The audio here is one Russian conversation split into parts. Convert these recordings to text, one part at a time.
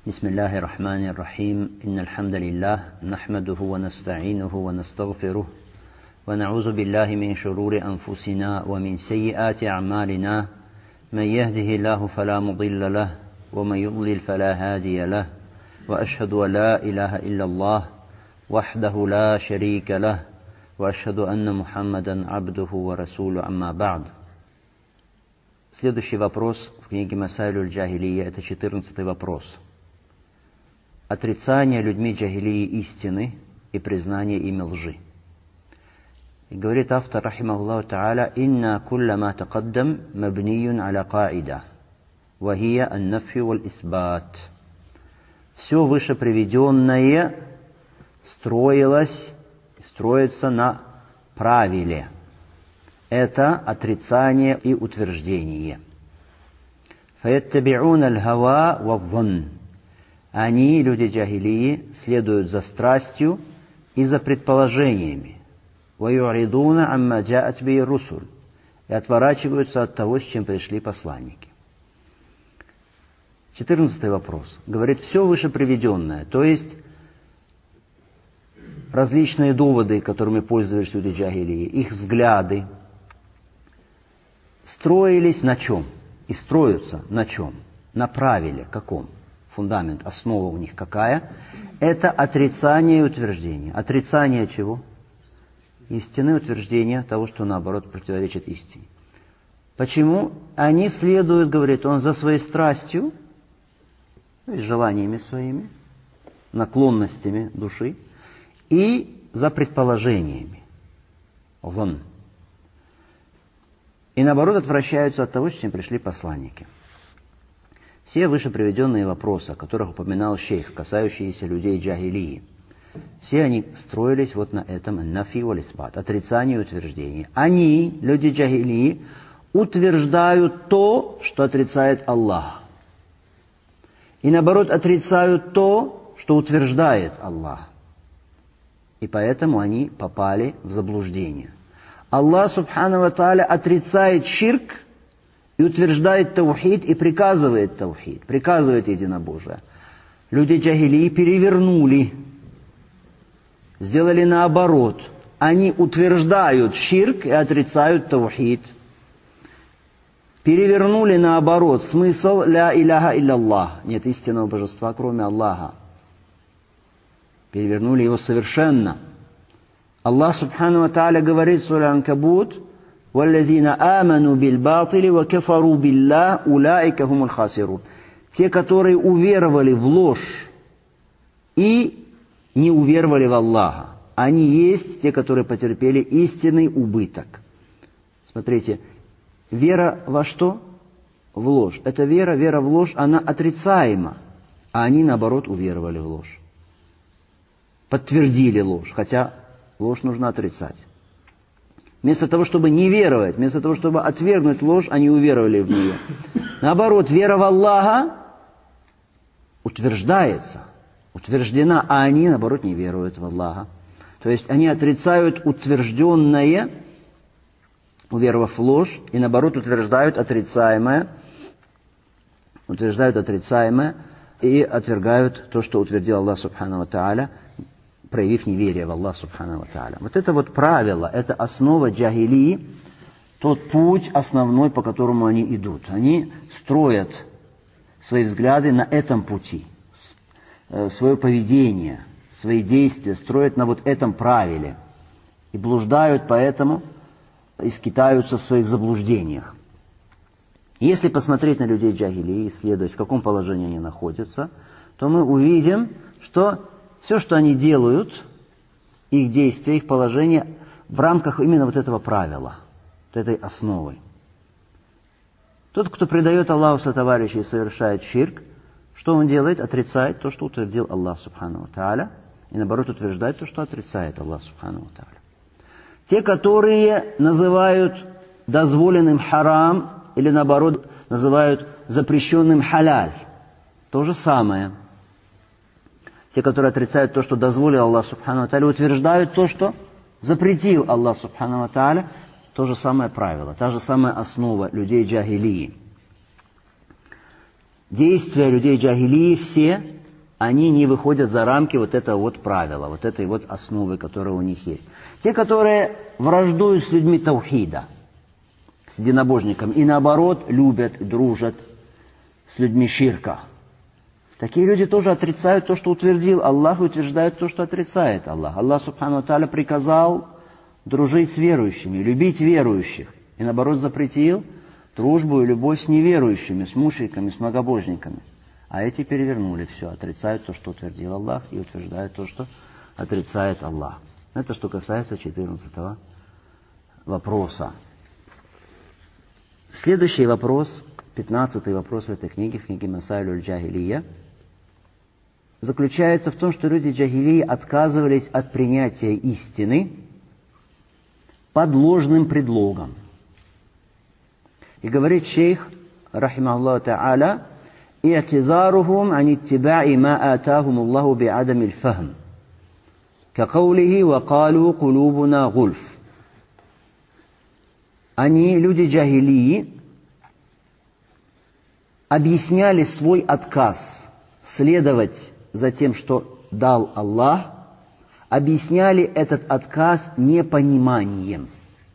بسم الله الرحمن الرحيم إن الحمد لله نحمده ونستعينه ونستغفره ونعوذ بالله من شرور أنفسنا ومن سيئات أعمالنا من يهده الله فلا مضل له ومن يضلل فلا هادي له وأشهد أن لا إله إلا الله وحده لا شريك له وأشهد أن محمدا عبده ورسوله أما بعد. Следующий вопрос в книге Масаилюль Джахилия, это 14-й вопрос. Отрицание людьми джахилии истины и признание ими лжи. И говорит автор, рахимахуллаху та'аля, «Инна кулла ма тақаддам мабниюн аля каида, вахия ан-нафи валь-исбат». Все выше приведенное строится на правиле. Это отрицание и утверждение. فَيَتَّبِعُونَ الْهَوَى وَالظَّنِّ. Они, люди джахилии, следуют за страстью и за предположениями. وَيُعْرِضُونَ عَمَّا جَاءَتْ بِهِ الرُّسُلُ. И отворачиваются от того, с чем пришли посланники. 14-й вопрос. Говорит, все выше приведенное, то есть различные доводы, которыми пользовались люди джахилии, их взгляды, строились на чем? И строятся на чем? На правиле каком? Фундамент, основа у них какая? Это отрицание и утверждение. Отрицание чего? Истины, утверждение того, что наоборот противоречит истине. Почему? Они следуют, говорит он, за своей страстью, желаниями своими, наклонностями души и за предположениями. Вон. И наоборот отвращаются от того, с чем пришли посланники. Все выше приведенные вопросы, о которых упоминал шейх, касающиеся людей джахилии, все они строились вот на этом нафи валь-исбат, отрицание и утверждение. Они, люди джахилии, утверждают то, что отрицает Аллах. И наоборот отрицают то, что утверждает Аллах. И поэтому они попали в заблуждение. Аллах субхану ва тааля отрицает ширк и утверждает таухид и приказывает таухид, приказывает единобожие. Люди джахилии перевернули, сделали наоборот. Они утверждают ширк и отрицают таухид. Перевернули наоборот смысл ля иляха илля-Аллах. Нет истинного божества, кроме Аллаха. Перевернули его совершенно. Аллах субхану ва тааля говорит в суре Анкабут: وَالَّذِينَ آمَنُوا بِالْبَاطِلِ وَكَفَرُوا بِاللَّهِ أُولَٰئِكَ هُمُ الْخَاسِرُونَ. Те, которые уверовали в ложь и не уверовали в Аллаха, они есть те, которые потерпели истинный убыток. Смотрите, вера во что? В ложь. Эта вера в ложь, она отрицаема, а они, наоборот, уверовали в ложь. Подтвердили ложь, хотя ложь нужно отрицать. Вместо того, чтобы не веровать, вместо того, чтобы отвергнуть ложь, они уверовали в нее. Наоборот, вера в Аллаха утверждается, утверждена, а они, наоборот, не веруют в Аллаха. То есть они отрицают утвержденное, уверовав в ложь, и, наоборот, утверждают отрицаемое и отвергают то, что утвердил Аллах субхану ва тааля, проявив неверие в Аллах субхану ва тааля. Вот это вот правило, это основа джахилии, тот путь основной, по которому они идут. Они строят свои взгляды на этом пути, свое поведение, свои действия строят на вот этом правиле. И блуждают поэтому, и скитаются в своих заблуждениях. Если посмотреть на людей джахилии, исследовать, в каком положении они находятся, то мы увидим, что все, что они делают, их действия, их положение, в рамках именно вот этого правила, вот этой основы. Тот, кто предает Аллаху сотоварища и совершает ширк, что он делает? Отрицает то, что утвердил Аллах субхану ва тааля, и наоборот утверждает то, что отрицает Аллах субхану ва тааля. Те, которые называют дозволенным харам, или наоборот называют запрещенным халяль, то же самое. Те, которые отрицают то, что дозволил Аллах субхану ва тааля, утверждают то, что запретил Аллах субхану ва тааля, то же самое правило, та же самая основа людей джахилии. действия людей джахилии все, они не выходят за рамки вот этого вот правила, вот этой вот основы, которая у них есть. Те, которые враждуют с людьми таухида, с единобожниками, и наоборот любят и дружат с людьми ширка. Такие люди тоже отрицают то, что утвердил Аллах, и утверждают то, что отрицает Аллах. Аллах, субхану ва тааля, приказал дружить с верующими, любить верующих, и наоборот запретил дружбу и любовь с неверующими, с мушриками, с многобожниками. А эти перевернули все, отрицают то, что утвердил Аллах, и утверждают то, что отрицает Аллах. Это что касается 14 вопроса. Следующий вопрос, 15-й вопрос в этой книге, в книге Масаиль аль-Джахилия, заключается в том, что люди джахилии отказывались от принятия истины под ложным предлогом. И говорит шейх, рахимахуллаху та'аля, «И'тизарухум ан иттиба'i ма атахум Аллаху би'адами аль-фахм, кақаулихи ва калу кулубуна гульф». Они, люди джахилии, объясняли свой отказ следовать за тем, что дал Аллах, объясняли этот отказ непониманием.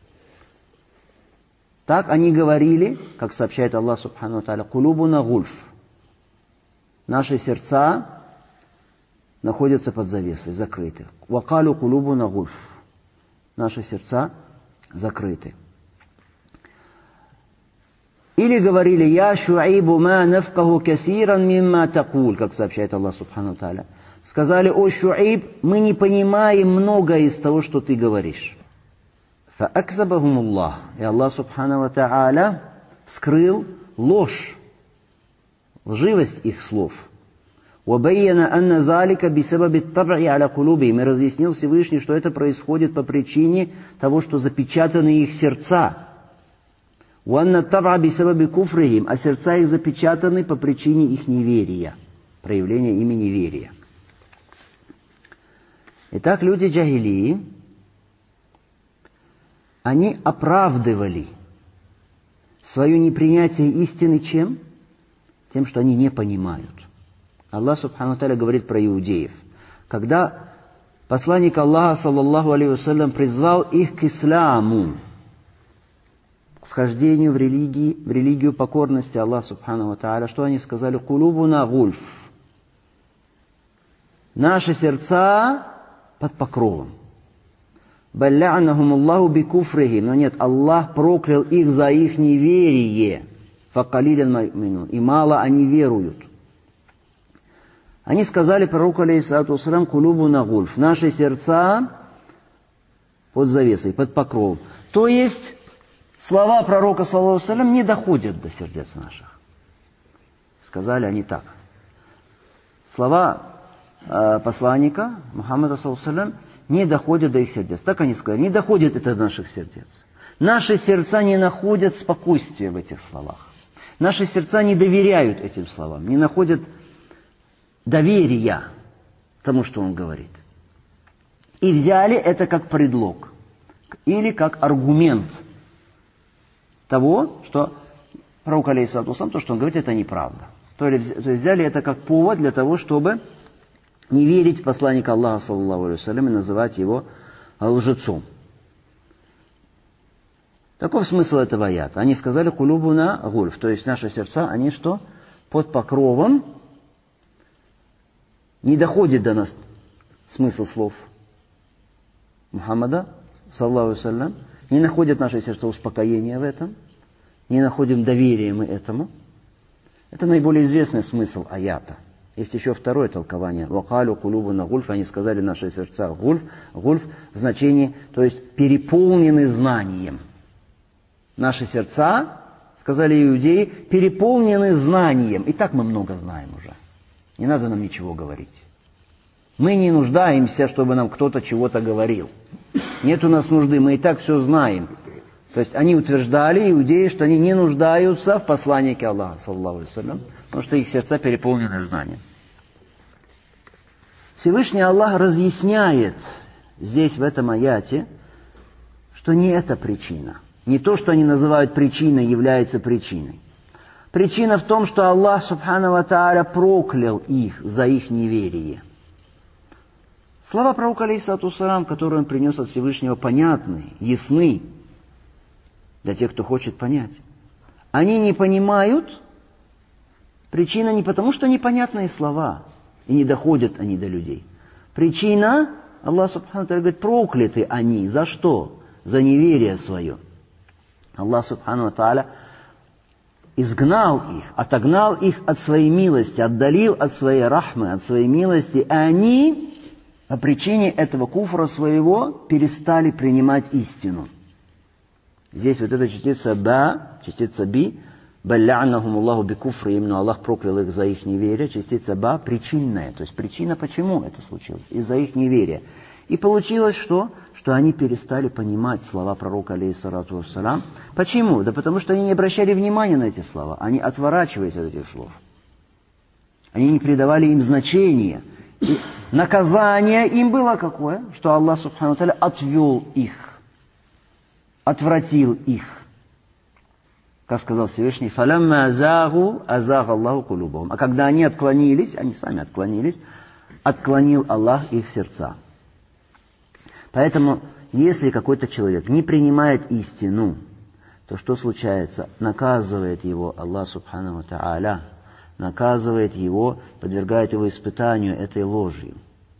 Так они говорили, как сообщает Аллах субхану ва тааля, «Кулубуна гульф». Наши сердца находятся под завесой, закрыты. «Вакалу кулубуна гульф». Наши сердца закрыты. Или говорили, «Я Шуайбу ма нафкаху касиран мимма такуль», как сообщает Аллах субхану ва тааля. Сказали, «О Шуайб, мы не понимаем многое из того, что ты говоришь». فَأَكْذَبَهُمُ اللَّهُ. И Аллах субхану ва тааля скрыл ложь, лживость их слов. وَبَيَّنَ أَنَّ ذَلِكَ بِسَبَبِ الطَّبْعِ عَلَى قُلُوبِهِمْ. И разъяснил Всевышний, что это происходит по причине того, что запечатаны их сердца. وَأَنَّ الطَّبْعَ بِسَبَبِ كُفْرِهِمْ. А сердца их запечатаны по причине их неверия, проявления ими неверия. Итак, люди джахилии, они оправдывали свое непринятие истины чем? Тем, что они не понимают. Аллах субхану ва тааля говорит про иудеев. Когда посланник Аллаха, саллаллаху алейхи вассалям, призвал их к исламу, к вхождению в религию покорности Аллаху субхану ва тааля, что они сказали? «Кулубуна гульф». Наши сердца под покровом. «Баллянахум Аллаху бикуфрихи». Но нет, Аллах проклял их за их неверие. «Факалилян му'минун». И мало они веруют. Они сказали пророку, алейхиссалату вассалям, «Кулубуна гульф». Наши сердца под завесой, под покровом. То есть, слова пророка, саллаллаху алейхи вассалям, не доходят до сердец наших. Сказали они так. Слова посланника Мухаммада, саллаллаху алейхи вассалям, не доходят до их сердец. Так они сказали, не доходит это до наших сердец. Наши сердца не находят спокойствия в этих словах. Наши сердца не доверяют этим словам, не находят доверия тому, что он говорит. И взяли это как предлог или как аргумент того, что пророк, алейхиссалату вассалям, то, что он говорит, это неправда. То есть взяли это как повод для того, чтобы не верить в посланника Аллаха, саллаллаху алейхи вассалям, и называть его лжецом. Таков смысл этого аята. Они сказали «Кулубуна гульф», то есть наши сердца, они что? Под покровом. Не доходит до нас смысл слов Мухаммада, саллаллаху алейхи вассалям. Не находят наши сердца успокоения в этом. Не находим доверия мы этому. Это наиболее известный смысл аята. Есть еще второе толкование. «Вакалю кулубуна гульф». Они сказали, наши сердца гульф. Гульф в значении, то есть переполнены знанием. Наши сердца, сказали иудеи, переполнены знанием. И так мы много знаем уже. Не надо нам ничего говорить. Мы не нуждаемся, чтобы нам кто-то чего-то говорил. Нет у нас нужды, мы и так все знаем. То есть они утверждали, иудеи, что они не нуждаются в посланнике Аллаха, саллаллаху алейхи вассалям, потому что их сердца переполнены знанием. Всевышний Аллах разъясняет здесь, в этом аяте, что не это причина. Не то, что они называют причиной, является причиной. Причина в том, что Аллах Субхану ва Тааля проклял их за их неверие. Слова пророка алейхиссалату вассалам, которые он принес от Всевышнего, понятны, ясны для тех, кто хочет понять. Они не понимают, причина не потому, что непонятные слова, и не доходят они до людей. Причина, Аллах Субхану ва Тааля говорит, прокляты они. За что? За неверие свое. Аллах Субхану ва Тааля изгнал их, отогнал их от своей милости, отдалил от своей рахмы, от своей милости, и они по причине этого куфра своего перестали принимать истину. Здесь вот эта частица «ба», частица «би», «баллянахум Аллаху би куфри», именно Аллах проклял их за их неверие, частица «ба» причинная, то есть причина, почему это случилось, из-за их неверия. И получилось что? Что они перестали понимать слова пророка, алейхиссалату вассалам. Почему? Да потому что они не обращали внимания на эти слова, они отворачивались от этих слов. Они не придавали им значения. И наказание им было какое? Что Аллах Субхану ва Тааля отвел их, отвратил их. Как сказал Всевышний, «Фалямма азагу, азага Аллаху кулубахум». А когда они отклонились, они сами отклонились, отклонил Аллах их сердца. Поэтому, если какой-то человек не принимает истину, то что случается? Наказывает его Аллах Субхану ва Тааля, наказывает его, подвергает его испытанию этой ложью.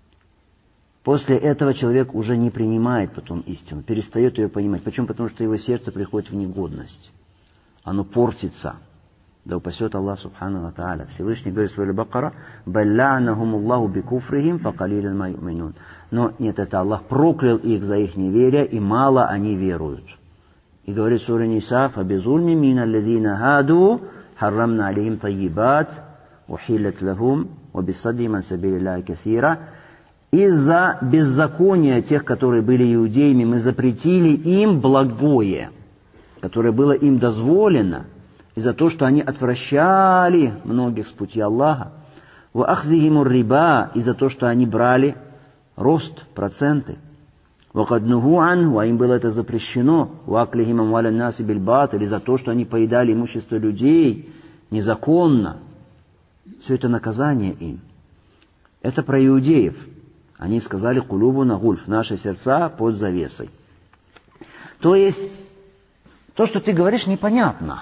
После этого человек уже не принимает потом истину, перестает ее понимать. Почему? Потому что его сердце приходит в негодность. Оно портится. Да упасет Аллах Субхану ва Тааля. Всевышний говорит в суре Бакара, «Баллянахум Аллаху би куфрихим, факалилин ма ю'минун». Но нет, это Аллах проклял их за их неверие, и мало они веруют. И говорит в суре Ниса, «Фабизульми мин аллазина хаду, харрамна алейхим тайибат, ухиллат лахум, вабисаддихим ан сабилиллахи касира». Из-за беззакония тех, которые были иудеями, мы запретили им благое, которое было им дозволено, и за то, что они отвращали многих с пути Аллаха, ва ахзихиму риба, и за то, что они брали рост, проценты, ва каднуху анху, а им было это запрещено, ва аклихим амваля наси биль батиль, и за то, что они поедали имущество людей незаконно. Все это наказание им. Это про иудеев. Они сказали кулубуна гульф, наши сердца под завесой. То есть, то, что ты говоришь, непонятно,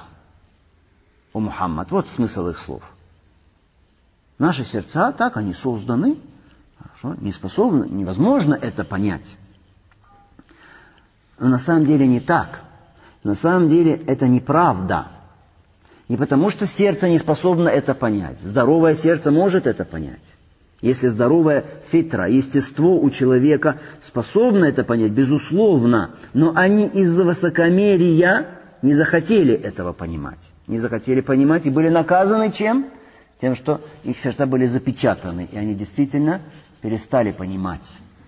о Мухаммад. Вот смысл их слов. Наши сердца, так они созданы, хорошо, не способны, невозможно это понять. Но на самом деле не так. На самом деле это неправда. Не потому, что сердце не способно это понять. Здоровое сердце может это понять. Если здоровая фитра, естество у человека способно это понять, безусловно, но они из-за высокомерия не захотели этого понимать. Не захотели понимать и были наказаны чем? Тем, что их сердца были запечатаны, и они действительно перестали понимать.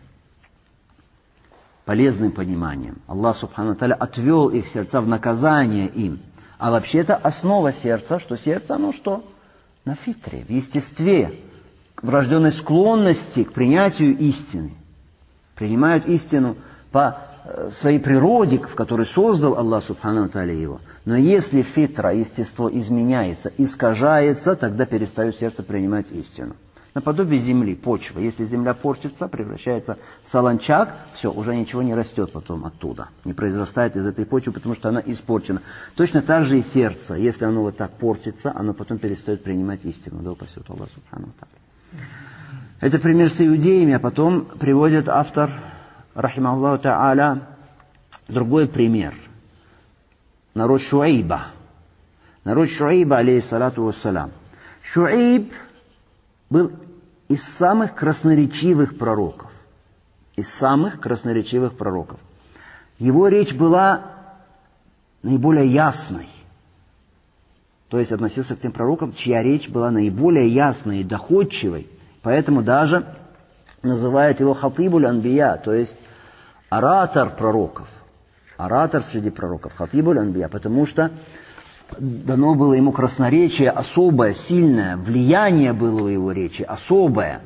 Полезным пониманием. Аллах Субхану ва Тааля отвел их сердца в наказание им. А вообще-то основа сердца, что сердце, оно что? На фитре, в естестве. Врожденной склонности к принятию истины. Принимают истину по своей природе, в которой создал Аллах Субхану ва Тааля его. Но если фитра, естество изменяется, искажается, тогда перестает сердце принимать истину. Наподобие земли, почвы. Если земля портится, превращается в солончак, все, уже ничего не растет потом оттуда. Не произрастает из этой почвы, потому что она испорчена. Точно так же и сердце. Если оно вот так портится, оно потом перестает принимать истину. Да упасет Аллах Субхану ва Тааля. Это пример с иудеями, а потом приводит автор, рахимахуллаху та'аля, другой пример. Народ Шуайба. Народ Шуайба, алейхиссалату вассалам. Шуайб был из самых красноречивых пророков. Из самых красноречивых пророков. Его речь была наиболее ясной. То есть относился к тем пророкам, чья речь была наиболее ясной и доходчивой. Поэтому даже называют его хатибуль анбия, то есть оратор пророков. Оратор среди пророков, хатибуль анбия, потому что дано было ему красноречие особое, сильное, влияние было у его речи особое.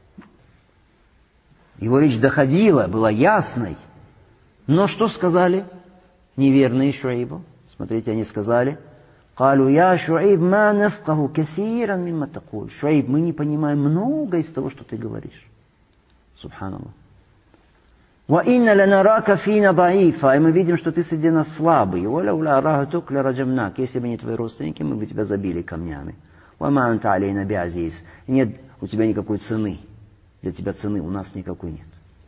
Его речь доходила, была ясной. Но что сказали неверные Шуайбу? Смотрите, они сказали: قالوا يا شعيب ما نفقه كثيرا مما تقول. Шуайб, мы не понимаем много из того, что ты говоришь. Субханаллах. وَإِنَّ لَنَرَاكَ فِينَا ضَعِيفًا. И мы видим, что ты среди нас слабый. وَلَوْلَا رَهْتُكَ لَرَجَمْنَاكَ. Если бы не твои родственники, мы бы тебя забили камнями. وَمَا أَنْتَ عَلَيْنَا بِعَزِيزٍ. Нет у тебя никакой цены. Для тебя цены у нас никакой нет.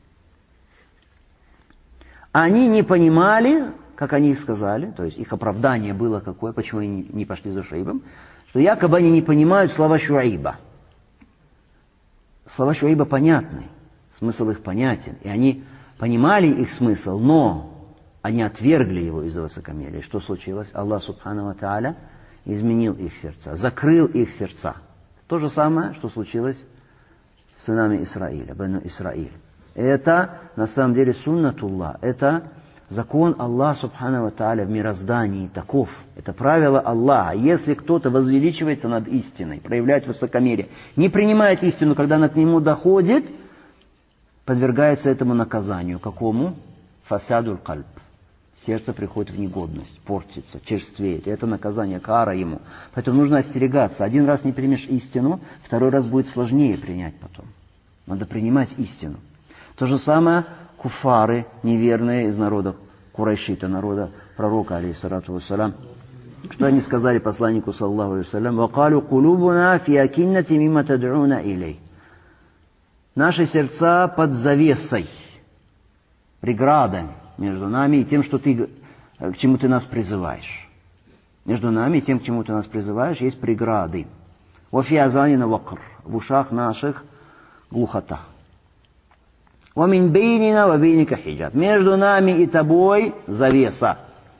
Они не понимали, как они их сказали, то есть их оправдание было какое, почему они не пошли за Шуайбом, что якобы они не понимают слова Шуайба. Слова Шуайба понятны, смысл их понятен, и они понимали их смысл, но они отвергли его из-за высокомерия. Что случилось? Аллах Субхану ва Тааля изменил их сердца, закрыл их сердца. То же самое, что случилось с сынами Исраиля, Бану Исраиль. Это, на самом деле, суннатуллах, это закон Аллаха Субхану ва Тааля в мироздании таков. Это правило Аллаха. Если кто-то возвеличивается над истиной, проявляет высокомерие, не принимает истину, когда она к нему доходит, подвергается этому наказанию. Какому? Фасадуль кальб. Сердце приходит в негодность, портится, черствеет. И это наказание, кара ему. Поэтому нужно остерегаться. Один раз не примешь истину, второй раз будет сложнее принять потом. Надо принимать истину. То же самое куфары, неверные из народа Курайшита, народа пророка, алейхиссалату вассалям. Что они сказали посланнику, саллаллаху алейхи вассалям? «Вакалю кулубуна фи акиннати мимма тад'уна илей». Наши сердца под завесой, преградой между нами и тем, что к чему ты нас призываешь. Между нами и тем, к чему ты нас призываешь, есть преграды. «Вафи азанина вакр». В ушах наших глухота. وَمِنْ بَيْنِنَا وَبَيْنِكَ حِجَابٌ. Между нами и тобой завеса.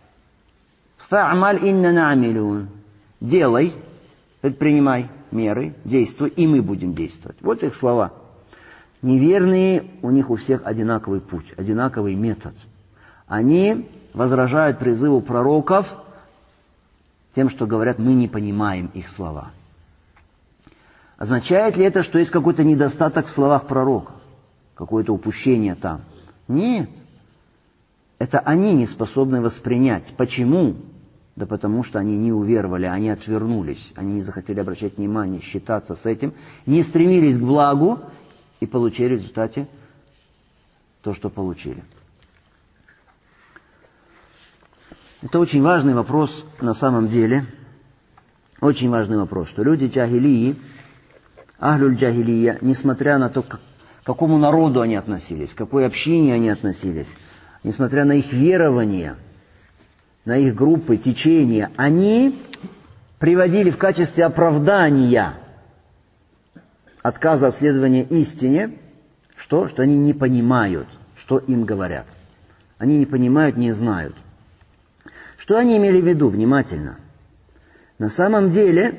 فَعْمَلْ إِنَّنَا عَامِلُونَ. Делай, предпринимай меры, действуй, и мы будем действовать. Вот их слова. Неверные, у них у всех одинаковый путь, одинаковый метод. Они возражают призыву пророков тем, что говорят, мы не понимаем их слова. Означает ли это, что есть какой-то недостаток в словах пророков? Какое-то упущение там? Нет. Это они не способны воспринять. Почему? Да потому что они не уверовали, они отвернулись, они не захотели обращать внимание, считаться с этим, не стремились к благу и получили в результате то, что получили. Это очень важный вопрос на самом деле. Очень важный вопрос, что люди джахилии, ахлюль джахилия, несмотря на то, к какому народу они относились, к какой общине они относились, несмотря на их верования, на их группы, течения, они приводили в качестве оправдания отказа от следования истине, что они не понимают, что им говорят. Они не понимают, не знают. Что они имели в виду? Внимательно. На самом деле,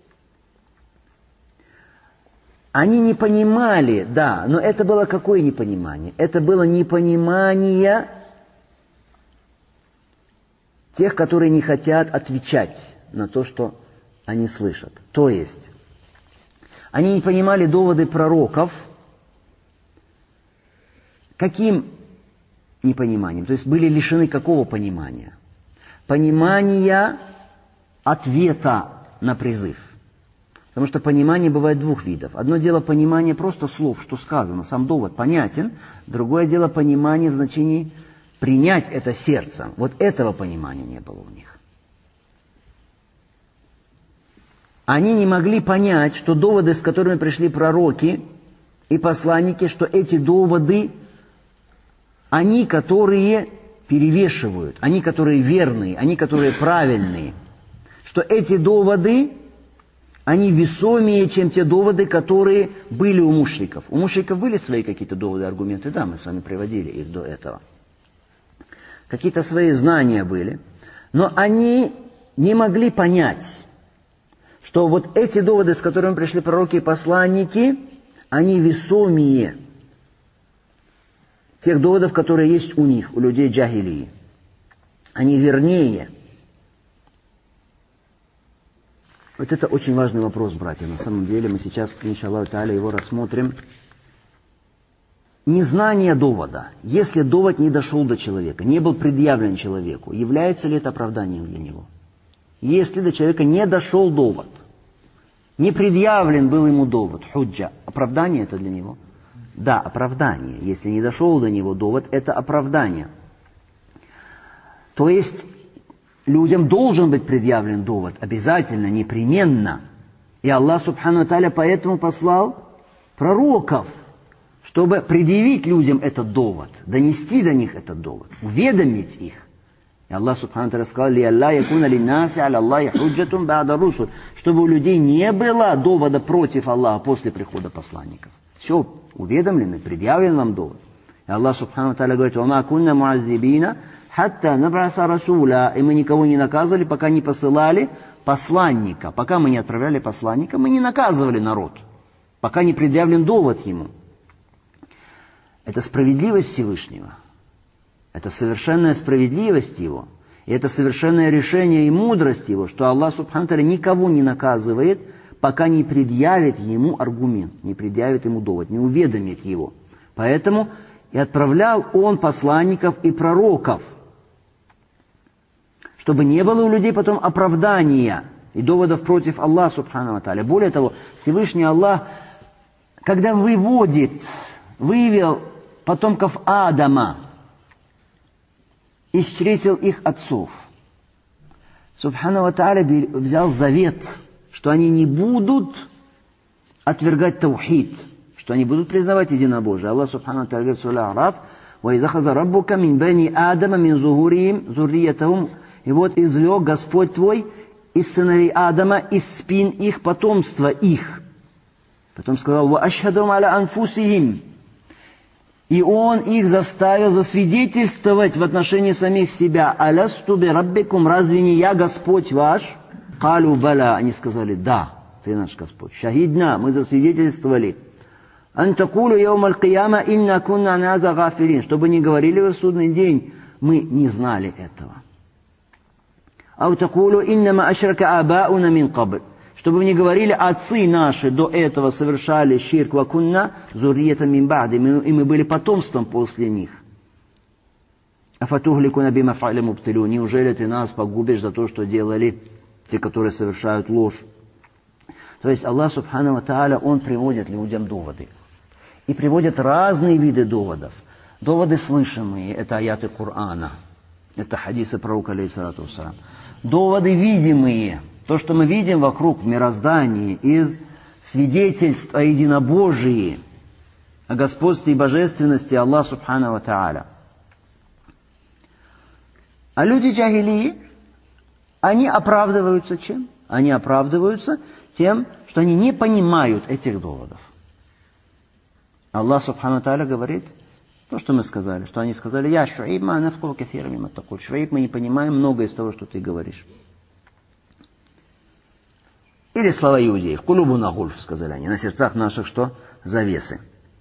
они не понимали, да, но это было какое непонимание? Это было непонимание тех, которые не хотят отвечать на то, что они слышат. То есть, они не понимали доводы пророков. Каким непониманием? То есть, были лишены какого понимания? Понимания ответа на призыв. Потому что понимание бывает двух видов. Одно дело понимание просто слов, что сказано, сам довод понятен. Другое дело понимание в значении принять это сердцем. Вот этого понимания не было у них. Они не могли понять, что доводы, с которыми пришли пророки и посланники, что эти доводы, они, которые перевешивают, они, которые верные, они, которые правильные, что эти доводы, они весомее, чем те доводы, которые были у мушриков. У мушриков были свои какие-то доводы, аргументы, да, мы с вами приводили их до этого. Какие-то свои знания были, но они не могли понять, что вот эти доводы, с которыми пришли пророки и посланники, они весомее тех доводов, которые есть у них, у людей джахилии. Они вернее. Вот это очень важный вопрос, братья. На самом деле мы сейчас, иншаллаху тааля, его рассмотрим. Незнание довода. Если довод не дошел до человека, не был предъявлен человеку, является ли это оправданием для него? если до человека не дошел довод. Не предъявлен был ему довод, худжа. Оправдание это для него? Да, оправдание. Если не дошел до него довод, это оправдание. То есть людям должен быть предъявлен довод, обязательно, непременно. И Аллах Субхану ва Тааля поэтому послал пророков, чтобы предъявить людям этот довод, донести до них этот довод, уведомить их. И Аллах Субхану ва Тааля сказал: «Лиалла якуна линнаси аля Аллахи худжатун ба'да русуль», чтобы у людей не было довода против Аллаха после прихода посланников. Все уведомлены, предъявлен вам довод. И Аллах Субхану ва Тааля говорит: «Вама кунна муаззибина хатта набраса расуля», и мы никого не наказывали, пока не посылали посланника. Пока мы не отправляли посланника, мы не наказывали народ, пока не предъявлен довод ему. Это справедливость Всевышнего. Это совершенная справедливость Его. И это совершенное решение и мудрость Его, что Аллах Субхану ва Тааля никого не наказывает, пока не предъявит ему аргумент, не предъявит ему довод, не уведомит его. Поэтому и отправлял Он посланников и пророков, чтобы не было у людей потом оправдания и доводов против Аллаха Субхану ва Тааля. Более того, Всевышний Аллах, когда вывел потомков Адама из чресел их отцов, Субхану ва Тааля взял завет, что они не будут отвергать таухид, что они будут признавать единобожие. Аллах Субхану ва Тааля говорит в суре А'раф: «Ваиз ахаза раббука мин бани Адама мин зухурихим зурриятахум». И вот извлек Господь твой из сыновей Адама, из спин их, потомства их. Потом сказал: «Ва ашхадум аля анфусихим». И Он их заставил засвидетельствовать в отношении самих себя: «Алясту би раббикум», разве не я Господь ваш? «Калю баля», они сказали: «Да, ты наш Господь». «Шахидна», мы засвидетельствовали. «Ан такулу яум аль-кияма инна кунна ан аза гафилин», чтобы не говорили в судный день: мы не знали этого. «Ау такулу иннама ашрака абауна мин кабл», чтобы вы не говорили: отцы наши до этого совершали ширк, ва кунна зурриятан мин ба'ди, и мы были потомством после них. «Афатухликуна бима фа'ля мубтилун», неужели ты нас погубишь за то, что делали те, которые совершают ложь? То есть Аллах Субхану ва Тааля, Он приводит людям доводы. И приводит разные виды доводов. Доводы слышимые, это аяты Корана, это хадисы пророка, алейхиссалату вассалям. Доводы видимые, то, что мы видим вокруг в мироздании, из свидетельств о единобожии, о господстве и божественности Аллаха Субхану ва Тааля. А люди джахилии, они оправдываются чем? Они оправдываются тем, что они не понимают этих доводов. Аллах Субхану ва Тааля говорит то, что мы сказали, что они сказали: «Я Шуайб, ма нафкуху кафира мимма такуль». Шуайб, мы не понимаем многое из того, что ты говоришь. Или слова иудеев: «Кулубуна гульф», сказали они, на сердцах наших что? Завесы.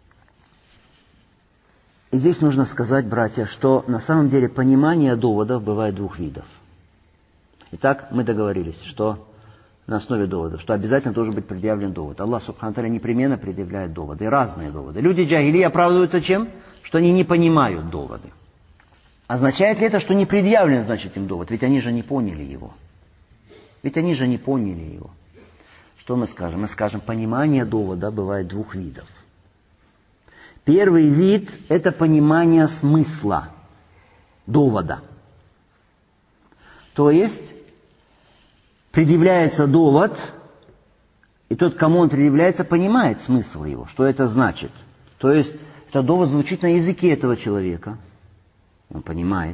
И здесь нужно сказать, братья, что на самом деле понимание доводов бывает двух видов. Итак, мы договорились, что на основе доводов, что обязательно должен быть предъявлен довод. Аллах Субхану ва Тааля непременно предъявляет доводы, разные доводы. Люди джахили оправдываются чем? Что они не понимают доводы. Означает ли это, что не предъявлен, значит, им довод? Ведь они же не поняли его. Что мы скажем? Мы скажем, понимание довода бывает двух видов. Первый вид – это понимание смысла довода. То есть, предъявляется довод, и тот, кому он предъявляется, понимает смысл его, что это значит. То есть, этот довод звучит на языке этого человека. Он понимает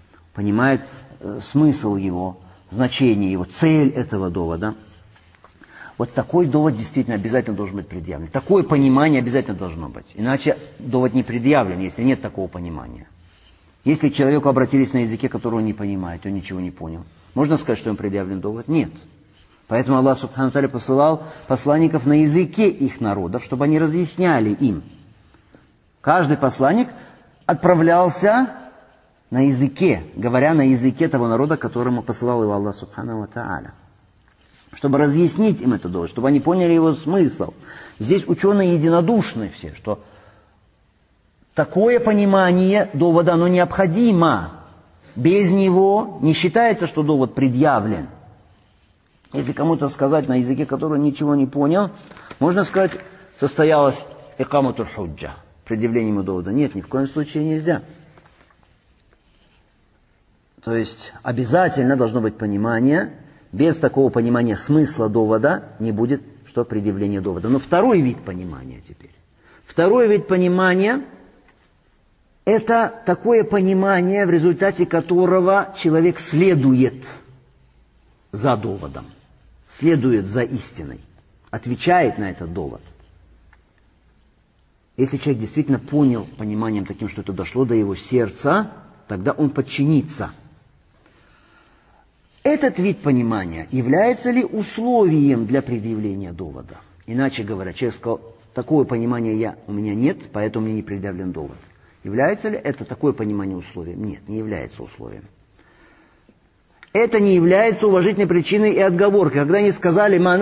смысл его, значение его, цель этого довода. Вот такой довод действительно обязательно должен быть предъявлен. Такое понимание обязательно должно быть. Иначе довод не предъявлен, если нет такого понимания. Если к человеку обратились на языке, которого он не понимает, он ничего не понял, можно сказать, что им предъявлен довод? Нет. Поэтому Аллах Субхану ва Тааля посылал посланников на языке их народов, чтобы они разъясняли им. Каждый посланник отправлялся на языке, говоря на языке того народа, которому посылал его Аллах Субхану ва Тааля, чтобы разъяснить им это довод, чтобы они поняли его смысл. Здесь ученые единодушны все, что такое понимание довода, оно необходимо. Без него не считается, что довод предъявлен. Если кому-то сказать на языке, который ничего не понял, можно сказать, состоялось икаматуль худжа, предъявление ему довода. Нет, ни в коем случае нельзя. То есть обязательно должно быть понимание. Без такого понимания смысла довода не будет что предъявление довода. Но второй вид понимания теперь. Второй вид понимания – это такое понимание, в результате которого человек следует за доводом, следует за истиной, отвечает на этот довод. Если человек действительно понял пониманием таким, что это дошло до его сердца, тогда он подчинится. Этот вид понимания является ли условием для предъявления довода? Иначе говоря, человек сказал, такого понимания у меня нет, поэтому мне не предъявлен довод. Является ли это такое понимание условием? Нет, не является условием. Это не является уважительной причиной и отговоркой. Когда они сказали, мы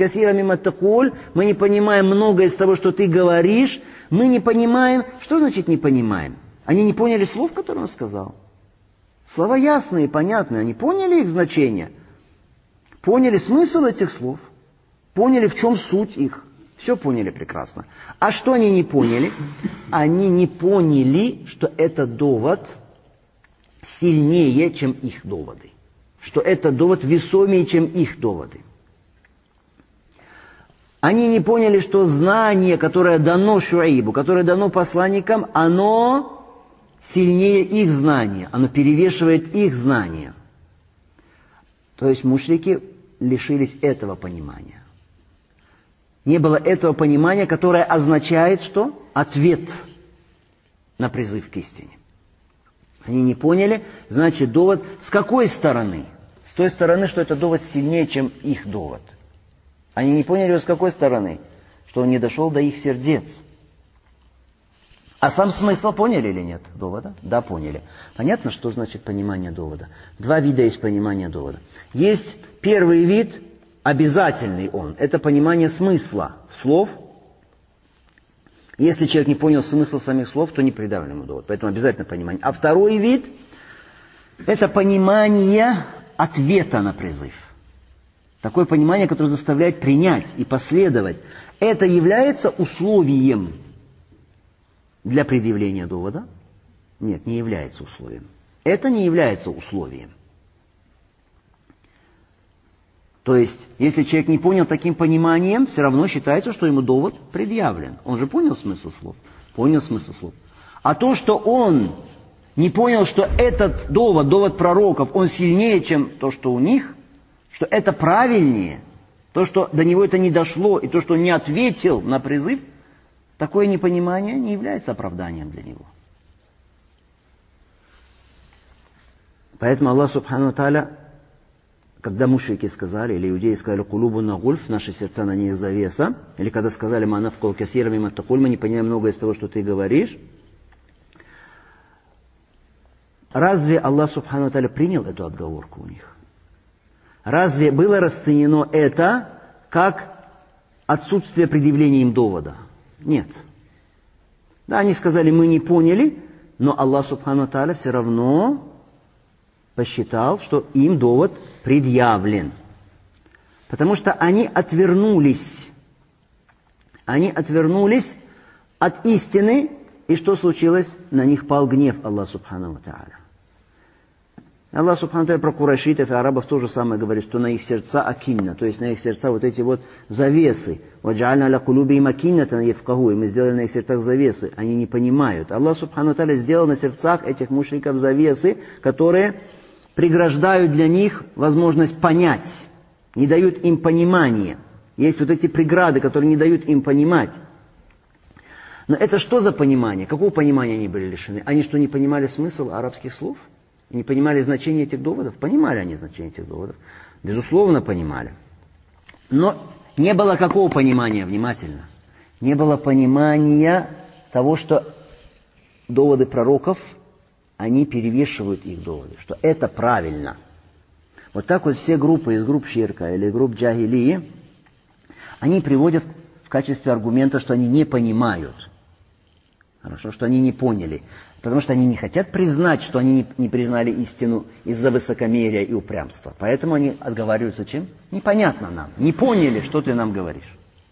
не понимаем многое из того, что ты говоришь, мы не понимаем. Что значит не понимаем? Они не поняли слов, которые он сказал. Слова ясные, понятные, они поняли их значение, поняли смысл этих слов, поняли, в чем суть их. Все поняли прекрасно. А что они не поняли? Они не поняли, что этот довод сильнее, чем их доводы. Что этот довод весомее, чем их доводы. Они не поняли, что знание, которое дано Шуаибу, которое дано посланникам, оно сильнее их знания, оно перевешивает их знания. То есть мушрики лишились этого понимания. Не было этого понимания, которое означает, что? Ответ на призыв к истине. Они не поняли, значит, довод с какой стороны? С той стороны, что этот довод сильнее, чем их довод. Они не поняли его с какой стороны? Что он не дошел до их сердец. А сам смысл поняли или нет довода? Да, поняли. Понятно, что значит понимание довода? Два вида есть понимания довода. Есть первый вид, обязательный он. Это понимание смысла слов. Если человек не понял смысл самих слов, то не предъявлен ему довод. Поэтому обязательно понимание. А второй вид – это понимание ответа на призыв. Такое понимание, которое заставляет принять и последовать. Это является условием для предъявления довода? Нет, не является условием. Это не является условием. То есть, если человек не понял таким пониманием, все равно считается, что ему довод предъявлен. Он же понял смысл слов? Понял смысл слов. А то, что он не понял, что этот довод, довод пророков, он сильнее, чем то, что у них, что это правильнее, то, что до него это не дошло, и то, что он не ответил на призыв, такое непонимание не является оправданием для него. Поэтому Аллах Субхану ва Тааля, когда мушрики сказали, или иудеи сказали, «Кулубуна гульф», наши сердца на них завеса, или когда сказали, «Ма нафкау касира мимма такуль», мы не понимаем многое из того, что ты говоришь, разве Аллах Субхану ва Тааля принял эту отговорку у них? Разве было расценено это как отсутствие предъявления им довода? Нет. Да, они сказали, мы не поняли, но Аллах Субхану ва Тааля все равно посчитал, что им довод предъявлен. Потому что они отвернулись. Они отвернулись от истины, и что случилось? На них пал гнев Аллаха Субхану ва Тааля. Аллах Субхану ва Тааля про курайшитов и арабов тоже самое говорит, что на их сердца акинна, то есть на их сердца вот эти вот завесы. وَجَعَلْنَا لَقُلُوبِهِمْ أَكِنَّةً يَفْقَهُوا, и мы сделали на их сердцах завесы, они не понимают. Аллах Субхану ва Тааля сделал на сердцах этих мушриков завесы, которые преграждают для них возможность понять, не дают им понимания. Есть вот эти преграды, которые не дают им понимать. Но это что за понимание? Какого понимания они были лишены? Они что, не понимали смысл арабских слов? Не понимали значение этих доводов? Понимали они значение этих доводов? Безусловно, понимали. Но не было какого понимания, внимательно? Не было понимания того, что доводы пророков, они перевешивают их доводы, что это правильно. Вот так вот все группы из групп ширка или групп джахилии, они приводят в качестве аргумента, что они не понимают. Хорошо, что они не поняли. Потому что они не хотят признать, что они не признали истину из-за высокомерия и упрямства. Поэтому они отговариваются чем? Непонятно нам. Не поняли, что ты нам говоришь.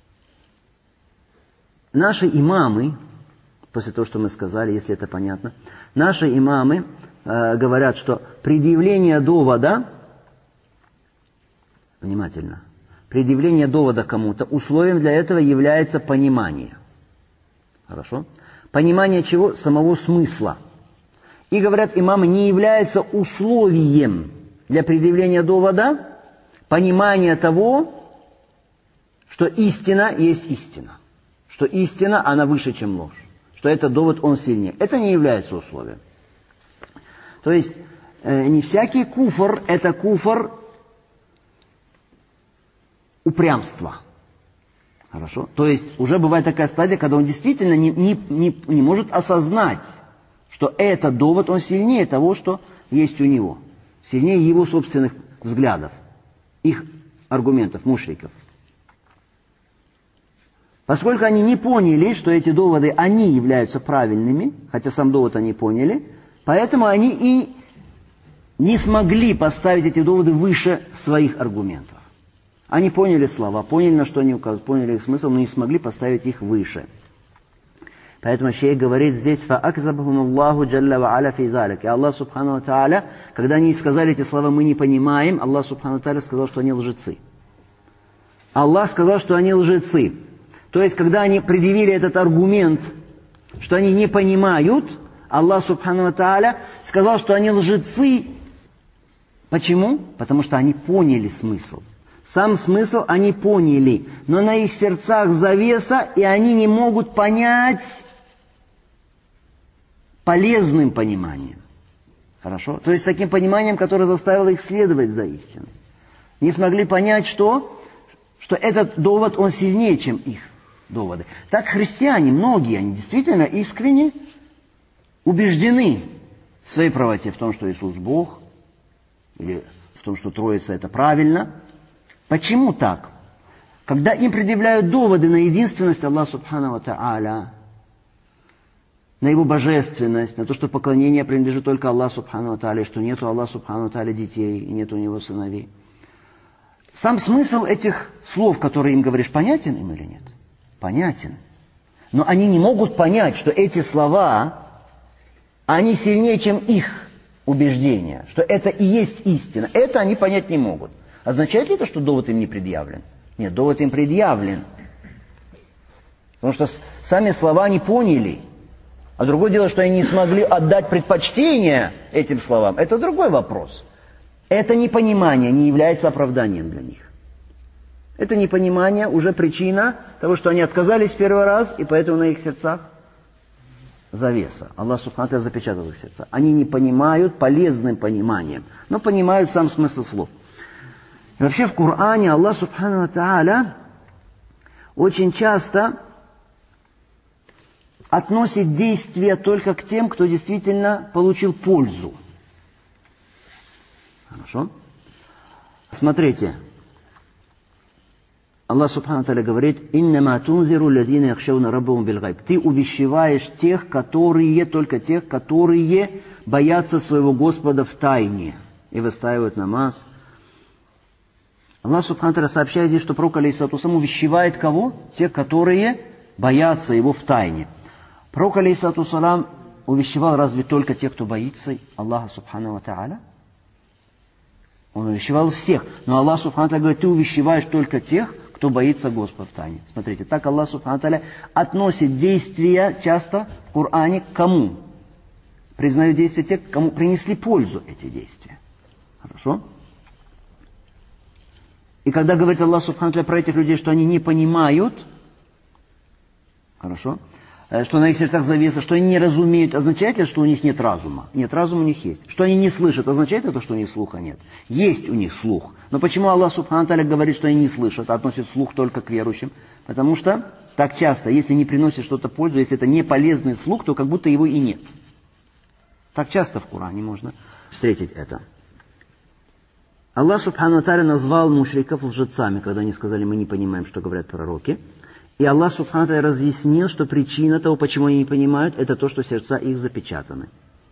Наши имамы, после того, что мы сказали, если это понятно, наши имамы говорят, что предъявление довода, внимательно, предъявление довода кому-то, условием для этого является понимание. Хорошо? Понимание чего? Самого смысла. И, говорят имамы, не является условием для предъявления довода понимание того, что истина есть истина. Что истина, она выше, чем ложь. Что этот довод, он сильнее. Это не является условием. То есть, не всякий куфр, это куфр упрямства. Хорошо? То есть, уже бывает такая стадия, когда он действительно не может осознать, что этот довод, он сильнее того, что есть у него. Сильнее его собственных взглядов, их аргументов, мушриков. Поскольку они не поняли, что эти доводы, они являются правильными, хотя сам довод они поняли, поэтому они и не смогли поставить эти доводы выше своих аргументов. Они поняли слова, поняли, на что они указывают, поняли их смысл, но не смогли поставить их выше. Поэтому шейх говорит здесь, فَأَكْذَبَهُمُ اللَّهُ جَلَّ وَعَلَى فِي ذَلِكَ. И Аллах Субхану ва Тааля, когда они сказали эти слова, мы не понимаем, Аллах Субхану ва Тааля сказал, что они лжецы. Аллах сказал, что они лжецы. То есть, когда они предъявили этот аргумент, что они не понимают, Аллах Субхану ва Тааля сказал, что они лжецы. Почему? Потому что они поняли смысл. Сам смысл они поняли, но на их сердцах завеса, и они не могут понять полезным пониманием. Хорошо? То есть таким пониманием, которое заставило их следовать за истиной. Не смогли понять, что этот довод, он сильнее, чем их доводы. Так христиане, многие, они действительно искренне убеждены в своей правоте, в том, что Иисус Бог, или в том, что Троица это правильно. Почему так? Когда им предъявляют доводы на единственность Аллаха Субхану ва Тааля, на Его божественность, на то, что поклонение принадлежит только Аллаху Субхану ва Тааля, что нет у Аллаха Субхану ва Тааля детей, и нет у Него сыновей. Сам смысл этих слов, которые им говоришь, понятен им или нет? Понятен. Но они не могут понять, что эти слова, они сильнее, чем их убеждения, что это и есть истина. Это они понять не могут. Означает ли это, что довод им не предъявлен? Нет, довод им предъявлен. Потому что сами слова не поняли. А другое дело, что они не смогли отдать предпочтение этим словам. Это другой вопрос. Это непонимание не является оправданием для них. Это непонимание уже причина того, что они отказались в первый раз, и поэтому на их сердцах завеса. Аллах Субхану ва Тааля запечатал их сердца. Они не понимают полезным пониманием, но понимают сам смысл слов. И вообще в Коране Аллах Субхану ва Тааля очень часто относит действия только к тем, кто действительно получил пользу. Хорошо? Смотрите. Аллах Субхану ва Тааля говорит: «Иннама тунзиру ладзина яхшауна раббахум билгайб». Ты увещеваешь только тех, которые боятся своего Господа в тайне и выстаивают намаз. Аллах Субхану ва Тааля сообщает здесь, что пророк алейхиссалату вассалам увещевает кого? Тех, которые боятся его в тайне. Пророк алейхиссалату вассалам увещевал разве только тех, кто боится Аллаха Субхану ва Тааля? Он увещевал всех. Но Аллах Субхану ва Тааля говорит: ты увещеваешь только тех, кто боится Господа в тайне. Смотрите, так Аллах Субхану ва Тааля относит действия часто в Коране к кому? Признают действия тех, кому принесли пользу эти действия. Хорошо? И когда говорит Аллах Субхану ва Тааля про этих людей, что они не понимают, хорошо, что на их сердцах завеса, что они не разумеют, означает ли, что у них нет разума? Нет, разум у них есть. Что они не слышат, означает это, что у них слуха нет? Есть у них слух. Но почему Аллах Субхану ва Тааля говорит, что они не слышат, а относит слух только к верующим? Потому что так часто, если не приносит что-то пользу, если это не полезный слух, то как будто его и нет. Так часто в Коране можно встретить это. Аллах Субхану ва Тааля назвал мушриков лжецами, когда они сказали: мы не понимаем, что говорят пророки. И Аллах Субхану ва Тааля разъяснил, что причина того, почему они не понимают, это то, что сердца их запечатаны.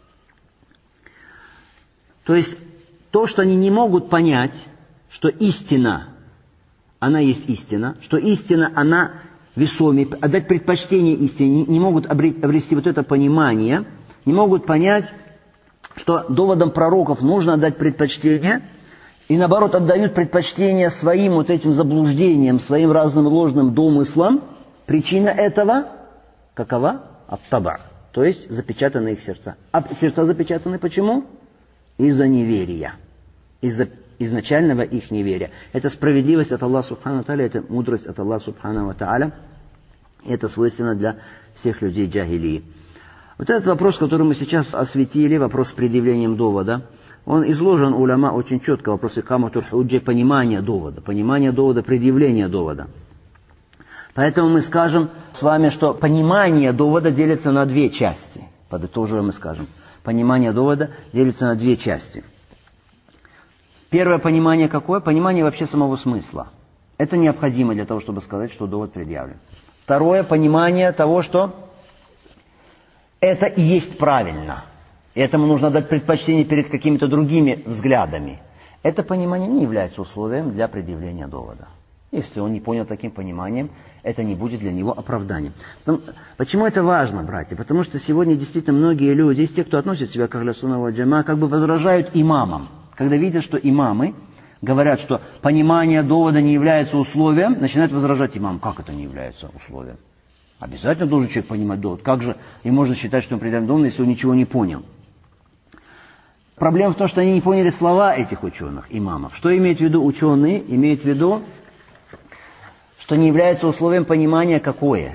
То есть, то, что они не могут понять, что истина, она есть истина, что истина, она весомее, отдать предпочтение истине, не могут обрести вот это понимание, не могут понять, что доводам пророков нужно отдать предпочтение, и наоборот отдают предпочтение своим вот этим заблуждениям, своим разным ложным домыслам. Причина этого какова? Ат-таба, то есть запечатаны их сердца. А сердца запечатаны почему? Из-за неверия, из-за изначального их неверия. Это справедливость от Аллаха Субхану ва Тааля, это мудрость от Аллаха Субхану ва Тааля. Это свойственно для всех людей джахилии. Вот этот вопрос, который мы сейчас осветили, вопрос с предъявлением довода, он изложен у уляма очень четко, вопрос икаматуль худжа, понимание довода, предъявление довода. Поэтому мы скажем с вами, что понимание довода делится на две части. Подытоживаем и скажем. Понимание довода делится на две части. Первое понимание какое? Понимание вообще самого смысла. Это необходимо для того, чтобы сказать, что довод предъявлен. Второе понимание того, что это и есть правильно. И этому нужно дать предпочтение перед какими-то другими взглядами. Это понимание не является условием для предъявления довода. Если он не понял таким пониманием, это не будет для него оправданием. Почему это важно, братья? Потому что сегодня действительно многие люди, из тех, кто относит себя к ахлю сунна валь джамаа, как бы возражают имамам. Когда видят, что имамы говорят, что понимание довода не является условием, начинают возражать имам. Как это не является условием? Обязательно должен человек понимать довод. Как же и можно считать, что он предъявлен довод, если он ничего не понял? Проблема в том, что они не поняли слова этих ученых, имамов. Что имеют в виду ученые? Имеют в виду, что не является условием понимания какое?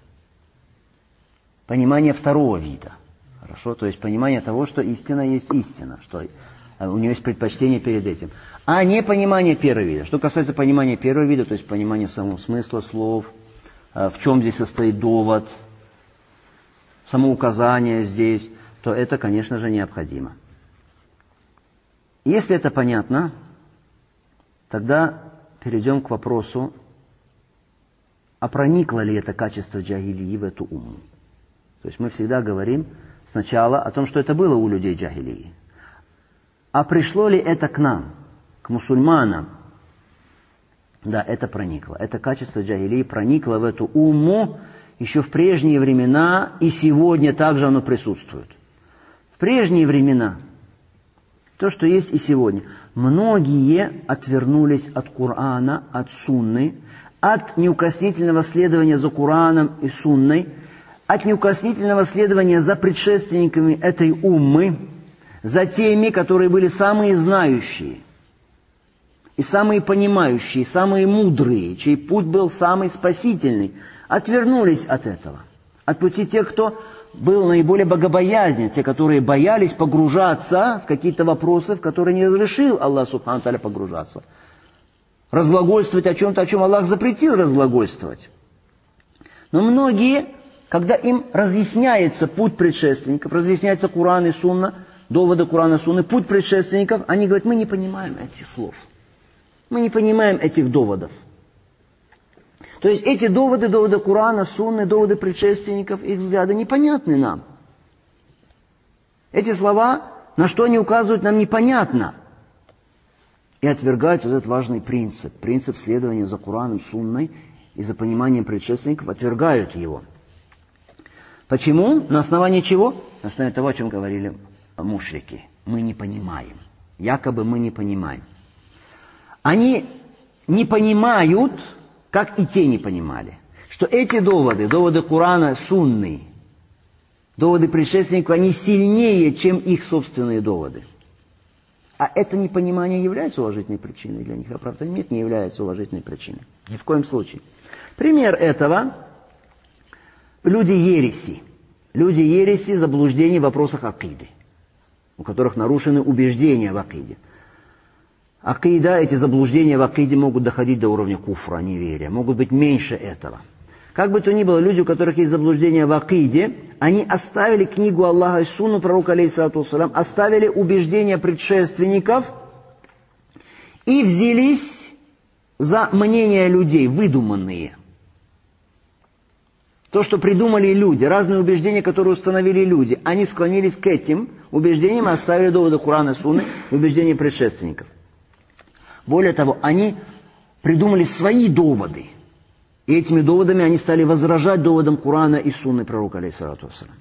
Понимание второго вида. Хорошо? То есть понимание того, что истина есть истина, что у нее есть предпочтение перед этим. А не понимание первого вида. Что касается понимания первого вида, то есть понимания самого смысла слов, в чем здесь состоит довод, самоуказание здесь, то это, конечно же, необходимо. Если это понятно, тогда перейдем к вопросу, а проникло ли это качество джахилии в эту умму? То есть мы всегда говорим сначала о том, что это было у людей джахилии. А пришло ли это к нам, к мусульманам? Да, это проникло. Это качество джахилии проникло в эту умму еще в прежние времена, и сегодня также оно присутствует. В прежние времена, то, что есть и сегодня, многие отвернулись от Корана, от Сунны, от неукоснительного следования за Кораном и Сунной, от неукоснительного следования за предшественниками этой уммы, за теми, которые были самые знающие, и самые понимающие, и самые мудрые, чей путь был самый спасительный, отвернулись от этого. От пути тех, кто был наиболее богобоязнен, те, которые боялись погружаться в какие-то вопросы, в которые не разрешил Аллах Субхану ва Тааля погружаться. Разглагольствовать о чем-то, о чем Аллах запретил разглагольствовать. Но многие, когда им разъясняется путь предшественников, разъясняется Куран и Сунна, доводы Курана и Сунны, путь предшественников, они говорят, мы не понимаем этих слов. Мы не понимаем этих доводов. То есть эти доводы, доводы Курана, Сунны, доводы предшественников, их взгляды непонятны нам. Эти слова, на что они указывают, нам непонятно. И отвергают вот этот важный принцип. Принцип следования за Кураном, Сунной и за пониманием предшественников, отвергают его. Почему? На основании чего? На основании того, о чем говорили мушрики. Мы не понимаем. Якобы мы не понимаем. Они не понимают, как и те не понимали, что эти доводы, доводы Курана, Сунны, доводы предшественников, они сильнее, чем их собственные доводы. А это непонимание является уважительной причиной для них, а правда нет, не является уважительной причиной. Ни в коем случае. Пример этого – люди ереси. Люди ереси, заблуждений в вопросах акиды, у которых нарушены убеждения в акиде. Акида, эти заблуждения в акиде могут доходить до уровня куфра, неверия, могут быть меньше этого. Как бы то ни было, люди, у которых есть заблуждения в акиде, они оставили книгу Аллаха и Сунну пророка, алейхиссалату вассалям, оставили убеждения предшественников и взялись за мнения людей, выдуманные. То, что придумали люди, разные убеждения, которые установили люди, они склонились к этим убеждениям и оставили доводы Корана и Сунны и убеждения предшественников. Более того, они придумали свои доводы. И этими доводами они стали возражать доводам Корана и Сунны пророка, алейхиссалату вассалям.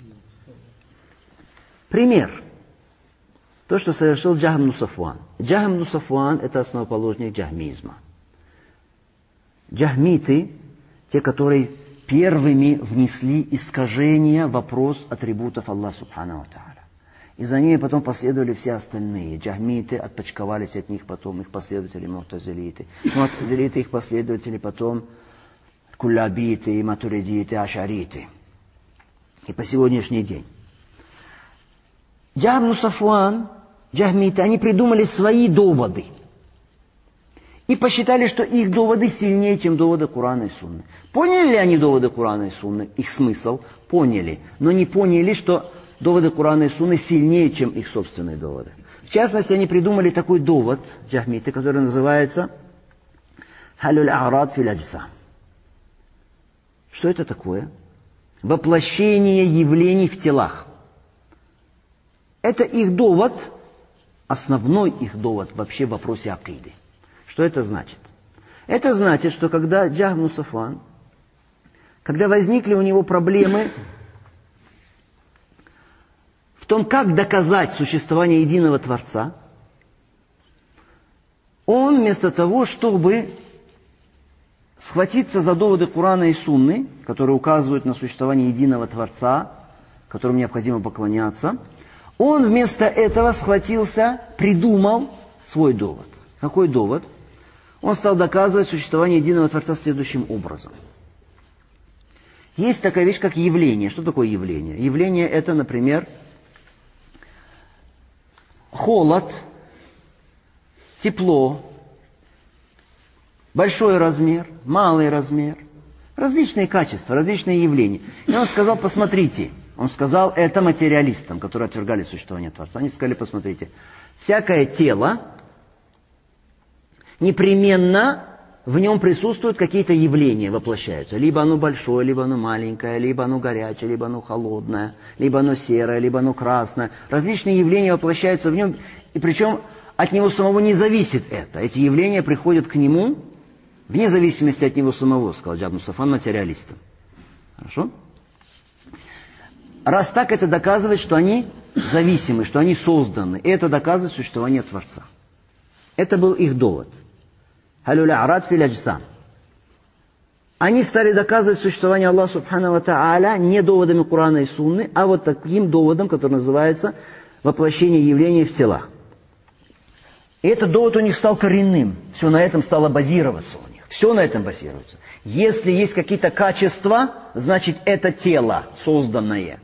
Пример. То, что совершил Джахм ибн Сафван. Джахм ибн Сафван – это основоположник джахмизма. Джахмиты, те, которые первыми внесли искажение в вопрос атрибутов Аллаха Субхану ва Тааля. И за ними потом последовали все остальные. Джахмиты отпочковались от них, потом их последователи му'тазилиты. Му'тазилиты, их последователи, потом куллабиты, матуридиты, ашариты. И по сегодняшний день. Джахм ибн Сафван, джахмиты, они придумали свои доводы. И посчитали, что их доводы сильнее, чем доводы Корана и Сунны. Поняли ли они доводы Корана и Сунны? Их смысл? Поняли. Но не поняли, что доводы Корана и Сунны сильнее, чем их собственные доводы. В частности, они придумали такой довод, джахмиты, который называется «Халюль а'рад фил аджсам». Что это такое? Воплощение явлений в телах. Это их довод, основной их довод вообще в вопросе акиды. Что это значит? Это значит, что когда Джахм ибн Сафван, когда возникли у него проблемы в том, как доказать существование единого Творца, он вместо того, чтобы схватиться за доводы Корана и Сунны, которые указывают на существование единого Творца, которому необходимо поклоняться, он вместо этого схватился, придумал свой довод. Какой довод? Он стал доказывать существование единого Творца следующим образом. Есть такая вещь, как явление. Что такое явление? Явление – это, например, холод, тепло, большой размер, малый размер, различные качества, различные явления. И он сказал, посмотрите, он сказал это материалистам, которые отвергали существование Творца. Они сказали, посмотрите, всякое тело, непременно в нем присутствуют какие-то явления, воплощаются. Либо оно большое, либо оно маленькое, либо оно горячее, либо оно холодное, либо оно серое, либо оно красное. Различные явления воплощаются в нем, и причем от него самого не зависит это. Эти явления приходят к нему вне зависимости от него самого, сказал Джахм ибн Сафван материалистам. Хорошо? Раз так, это доказывает, что они зависимы, что они созданы. И это доказывает существование Творца. Это был их довод. Халюль а'рад фил аджсам. Они стали доказывать существование Аллаха Субхану ва Тааля не доводами Корана и Сунны, а вот таким доводом, который называется воплощение явлений в телах. И этот довод у них стал коренным. Все на этом стало базироваться у них. Все на этом базируется. Если есть какие-то качества, значит это тело созданное.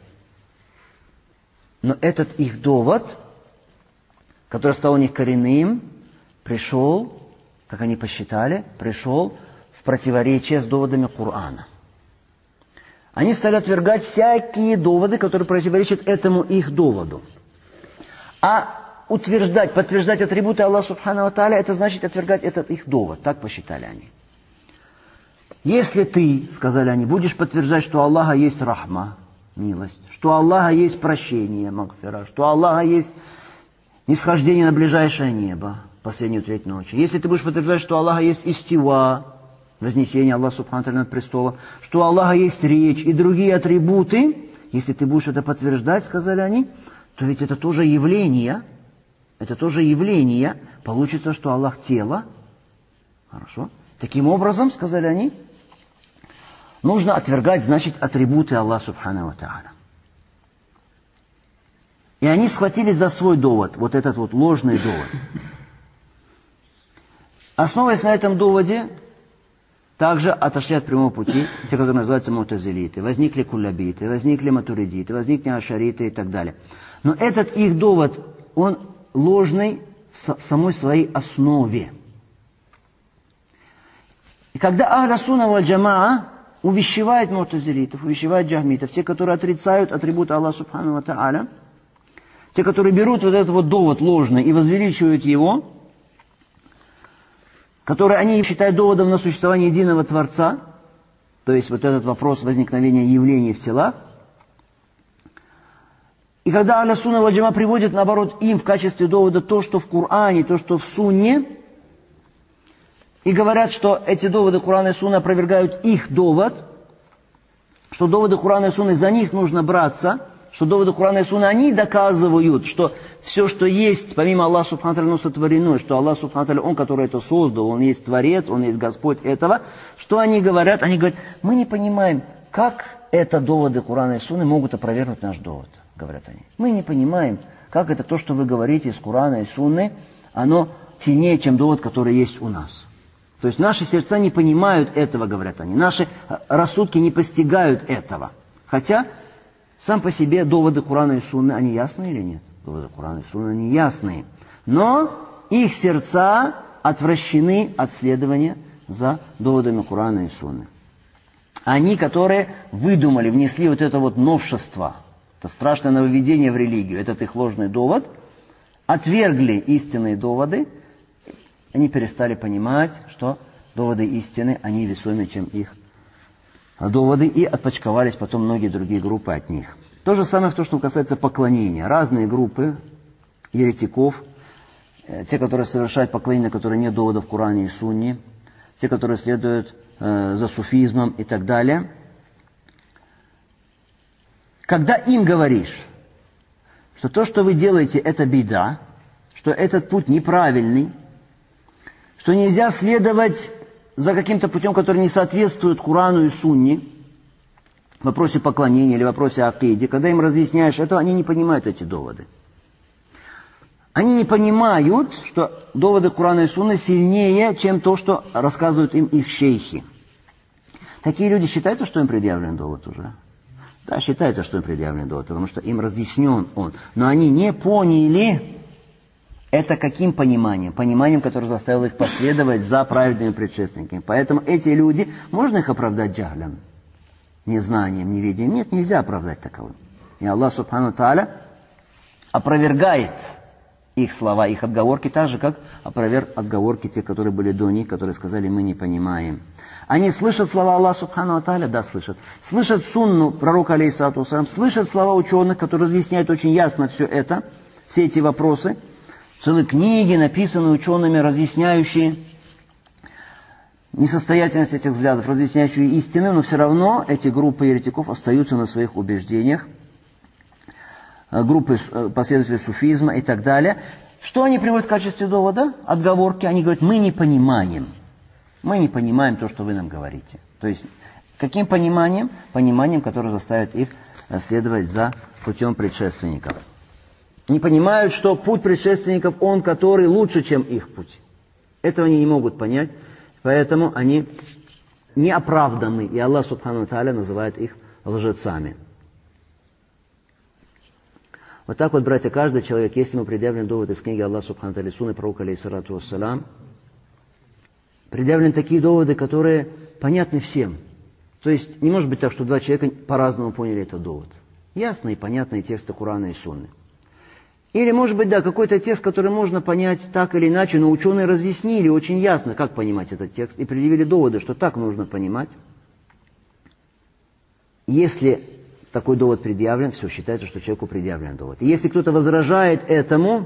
Но этот их довод, который стал у них коренным, пришел, как они посчитали, пришел в противоречие с доводами Корана. Они стали отвергать всякие доводы, которые противоречат этому их доводу. А утверждать, подтверждать атрибуты Аллаха Субхану ва Тааля, это значит отвергать этот их довод. Так посчитали они. Если ты, сказали они, будешь подтверждать, что у Аллаха есть рахма, милость, что у Аллаха есть прощение, магфира, что у Аллаха есть нисхождение на ближайшее небо, последнюю треть ночи. Если ты будешь подтверждать, что у Аллаха есть истива, вознесение Аллаха Субхану ва Тааля над престолом, что у Аллаха есть речь и другие атрибуты, если ты будешь это подтверждать, сказали они, то ведь это тоже явление, получится, что Аллах тело. Хорошо. Таким образом, сказали они, нужно отвергать, значит, атрибуты Аллаха Субхану ва Тааля. И они схватились за свой довод, вот этот вот ложный довод. Основываясь на этом доводе, также отошли от прямого пути те, которые называются му'тазилиты. Возникли куллабиты, возникли матуридиты, возникли ашариты и так далее. Но этот их довод, он ложный в самой своей основе. И когда Ахля Сунна валь Джамаа увещевает му'тазилитов, увещевает джахмитов, те, которые отрицают атрибуты Аллаха Субхану ва Тааля, те, которые берут вот этот вот довод ложный и возвеличивают его, который они считают доводом на существование единого Творца, То есть вот этот вопрос возникновения явлений в телах. И когда Ахлю Сунна валь Джамаа приводит, наоборот, им в качестве довода то, что в Коране, то, что в Сунне, и говорят, что эти доводы Корана и Сунны опровергают их довод, что доводы Корана и Сунны, за них нужно браться, что доводы Корана и Сунны, они доказывают, что все, что есть, помимо Аллаха Субхану ва Тааля, сотворено, что Аллах Субхану ва Тааля, Он, который это создал, Он есть Творец, Он есть Господь этого. Что они говорят? Они говорят, мы не понимаем, как это доводы Корана и Сунны могут опровергнуть наш довод, говорят они. Мы не понимаем, как это то, что вы говорите из Корана и Сунны, оно сильнее, чем довод, который есть у нас. То есть наши сердца не понимают этого, говорят они. Наши рассудки не постигают этого. Хотя сам по себе доводы Корана и Сунны, они ясные или нет? Доводы Корана и Сунны, они ясные. Но их сердца отвращены от следования за доводами Корана и Сунны. Они, которые выдумали, внесли вот это вот новшество, это страшное нововведение в религию, этот их ложный довод, отвергли истинные доводы, они перестали понимать, что доводы истины, они весомее, чем их доводы, и отпочковались потом многие другие группы от них. То же самое, что касается поклонения. Разные группы еретиков, те, которые совершают поклонение, которые нет доводов в Коране и Сунне, те, которые следуют за суфизмом и так далее. Когда им говоришь, что то, что вы делаете, это беда, что этот путь неправильный, что нельзя следовать за каким-то путем, который не соответствует Корану и Сунне, в вопросе поклонения или в вопросе акиды, когда им разъясняешь это, они не понимают эти доводы. Они не понимают, что доводы Корана и Сунны сильнее, чем то, что рассказывают им их шейхи. Такие люди считают, что им предъявлен довод уже? Да, считается, что им предъявлен довод, потому что им разъяснен он. Но они не поняли это каким пониманием? Пониманием, которое заставило их последовать за праведными предшественниками. Поэтому эти люди, можно их оправдать джахлем? Незнанием, неведением? Нет, нельзя оправдать таковым. И Аллах Субхану ва Тааля опровергает их слова, их отговорки, так же, как опроверг отговорки тех, которые были до них, которые сказали, мы не понимаем. Они слышат слова Аллаха Субхану ва Тааля? Да, слышат. Слышат сунну пророка, алейхиссалату вассалям, слышат слова ученых, которые разъясняют очень ясно все это, все эти вопросы. Целые книги, написанные учеными, разъясняющие несостоятельность этих взглядов, разъясняющие истины, но все равно эти группы еретиков остаются на своих убеждениях, группы последователей суфизма и так далее. Что они приводят в качестве довода? Отговорки. Они говорят, мы не понимаем то, что вы нам говорите. То есть, каким пониманием? Пониманием, которое заставит их следовать за путем предшественников. Не понимают, что путь предшественников, он, который лучше, чем их путь. Этого они не могут понять, поэтому они не оправданы, и Аллах Субхану ва Тааля называет их лжецами. Вот так вот, братья, каждый человек, если ему предъявлен довод из книги Аллаха Субхану ва Тааля, Сунны пророка, алейхиссалату вассалам, предъявлены такие доводы, которые понятны всем. То есть не может быть так, что два человека по-разному поняли этот довод. Ясные и понятные тексты Корана и Сунны. Или, может быть, да, какой-то текст, который можно понять так или иначе, но ученые разъяснили очень ясно, как понимать этот текст, и предъявили доводы, что так нужно понимать. Если такой довод предъявлен, все, считается, что человеку предъявлен довод. И если кто-то возражает этому,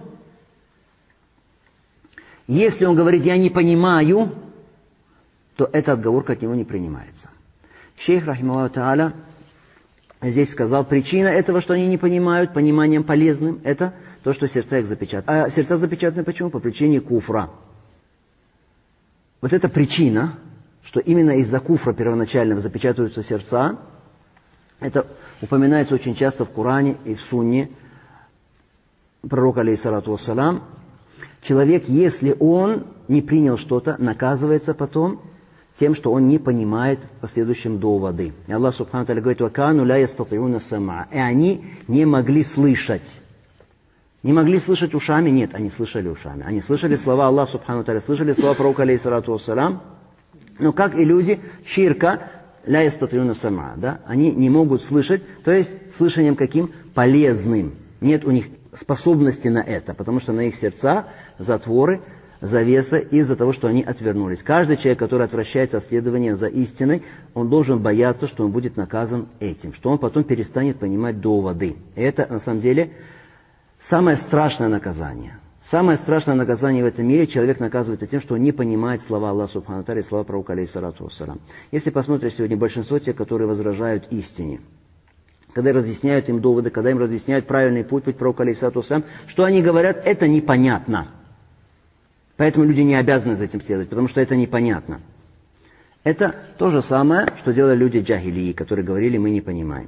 если он говорит «я не понимаю», то эта отговорка от него не принимается. Шейх, рахимахуллаху тааля, здесь сказал, причина этого, что они не понимают, пониманием полезным, это то, что сердца их запечатаны. А сердца запечатаны почему? По причине куфра. Вот эта причина, что именно из-за куфра первоначального запечатываются сердца, это упоминается очень часто в Коране и в Сунне пророка, алейхиссалату вассалам. Человек, если он не принял что-то, наказывается потом тем, что он не понимает в последующем доводы. И Аллах Субхану ва Тааля говорит, «Вакану ля ястатиуна сам'a». И они не могли слышать. Не могли слышать ушами? Нет, они слышали ушами. Они слышали слова Аллаха Субхану ва Тааля, слышали слова пророка, алейхиссалату вассалам. Но как и люди, ширка, ля ястатиуна сам'a, да? Они не могут слышать, то есть слышанием каким? Полезным. Нет у них способности на это, потому что на их сердца затворы завеса из-за того, что они отвернулись. Каждый человек, который отвращается от следования за истиной, он должен бояться, что он будет наказан этим, что он потом перестанет понимать доводы. И это, на самом деле, самое страшное наказание. Самое страшное наказание в этом мире человек наказывается тем, что он не понимает слова Аллаха Субхану ва Тааля и слова пророка алейхиссалату вассалям. Если посмотришь сегодня большинство тех, которые возражают истине, когда разъясняют им доводы, когда им разъясняют правильный путь пророка алейхиссалату вассалям, что они говорят, это непонятно. Поэтому люди не обязаны за этим следовать, потому что это непонятно. Это то же самое, что делали люди джахилии, которые говорили, мы не понимаем.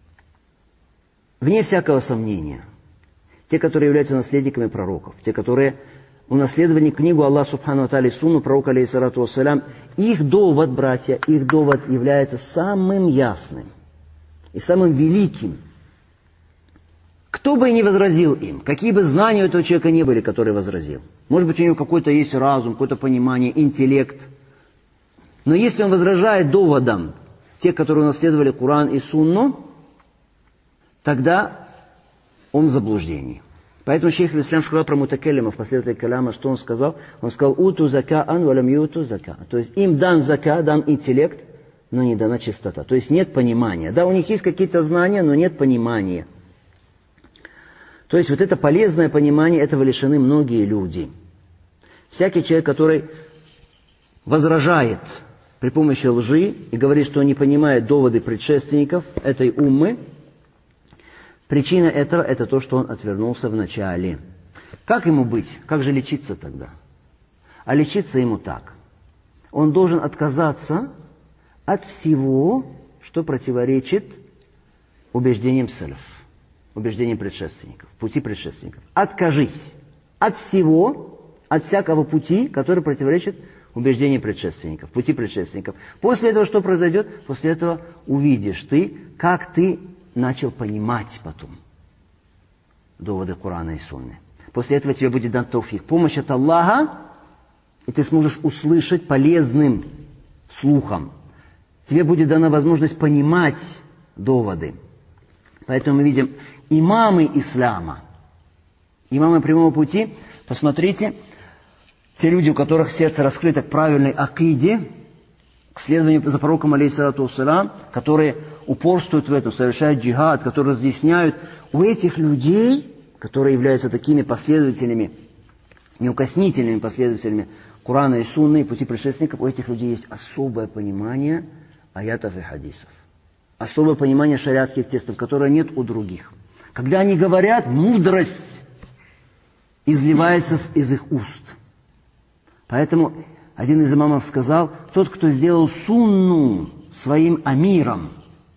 Вне всякого сомнения, те, которые являются наследниками пророков, те, которые унаследовали книгу Аллаха Субхану ва Тааля и сунну пророка алейхиссалату вассалям, их довод, братья, их довод является самым ясным и самым великим. Кто бы и не возразил им, какие бы знания у этого человека не были, который возразил. Может быть, у него какой-то есть разум, какое-то понимание, интеллект. Но если он возражает доводам тех, которые унаследовали Коран и Сунну, тогда он в заблуждении. Поэтому шейх ал-Ислам сказал про мутакаллимов, последователей каляма, что он сказал? Он сказал, уту закаан валям юту зака. То есть им дан зака, дан интеллект, но не дана чистота. То есть нет понимания. Да, у них есть какие-то знания, но нет понимания. То есть вот это полезное понимание, этого лишены многие люди. Всякий человек, который возражает при помощи лжи и говорит, что он не понимает доводы предшественников этой уммы, причина этого – это то, что он отвернулся в начале. Как ему быть? Как же лечиться тогда? А лечиться ему так. Он должен отказаться от всего, что противоречит убеждениям салаф, убеждениям предшественников, пути предшественников. Откажись от всего, от всякого пути, который противоречит убеждениям предшественников, пути предшественников. После этого что произойдет? После этого увидишь ты, как ты начал понимать потом доводы Корана и Сунны. После этого тебе будет дан тауфик, помощь от Аллаха, и ты сможешь услышать полезным слухом. Тебе будет дана возможность понимать доводы. Поэтому мы видим имамы ислама, имамы прямого пути. Посмотрите, те люди, у которых сердце раскрыто к правильной акиде, к следованию за пророком алейхиссалату вассалям, которые упорствуют в этом, совершают джихад, которые разъясняют. У этих людей, которые являются такими последователями, неукоснительными последователями Корана и Сунны, и пути предшественников, у этих людей есть особое понимание аятов и хадисов. Особое понимание шариатских текстов, которое нет у других. Когда они говорят, мудрость изливается из их уст. Поэтому один из имамов сказал, тот, кто сделал сунну своим амиром,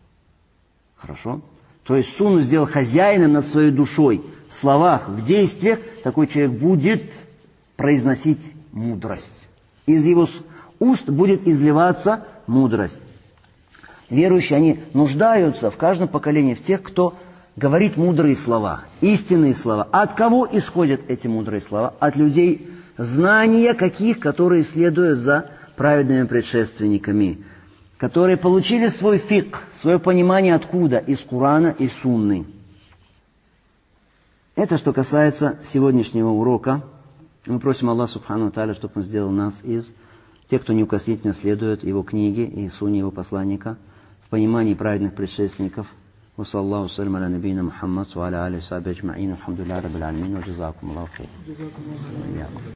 хорошо? То есть сунну сделал хозяином над своей душой, в словах, в действиях, такой человек будет произносить мудрость. Из его уст будет изливаться мудрость. Верующие, они нуждаются в каждом поколении в тех, кто говорит мудрые слова, истинные слова. А от кого исходят эти мудрые слова? От людей знания каких, которые следуют за праведными предшественниками, которые получили свой фикх, свое понимание откуда? Из Корана и Сунны. Это что касается сегодняшнего урока. Мы просим Аллаха Субхану ва Тааля, чтобы Он сделал нас из тех, кто неукоснительно следует Его книге и Сунне Его посланника, в понимании праведных предшественников. وصلى الله وسلم على نبينا محمد وعلى آله وصحبه أجمعين الحمد لله رب العالمين وجزاكم الله خير.